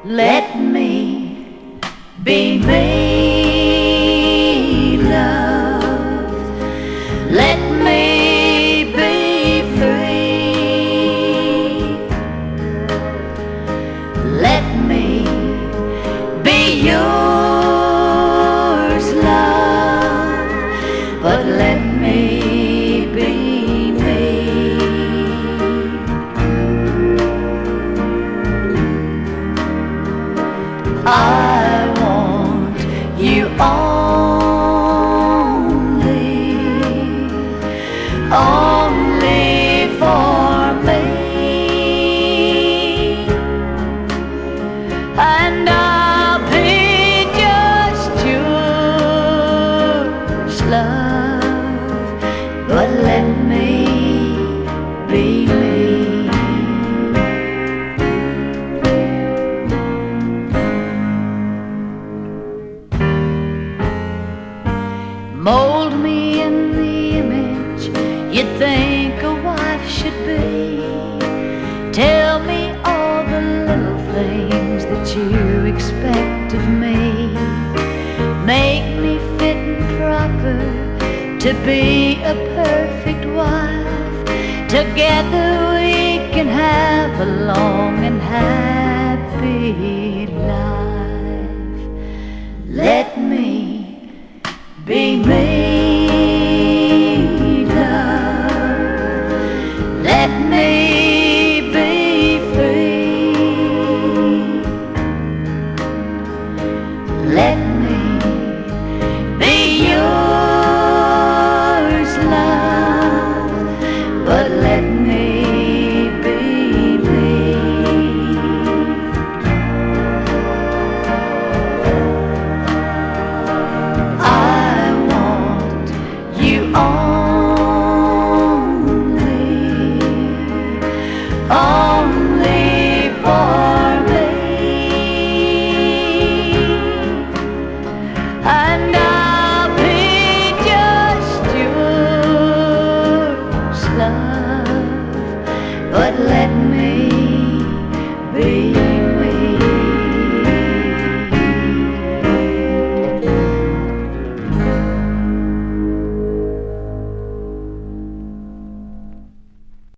Let me be made love. Let me be free. Let me be yours, love. But let me be me. I want you only for me, and I'll be just yours, love. But let me be me. Mold me in the image you think a wife should be. Tell me all the little things that you expect of me. Make me fit and proper to be a perfect wife. Together we can have a long and happy life. Let me be made love. Let me be free. Let me be yours, love. But let me be me. Only for me, and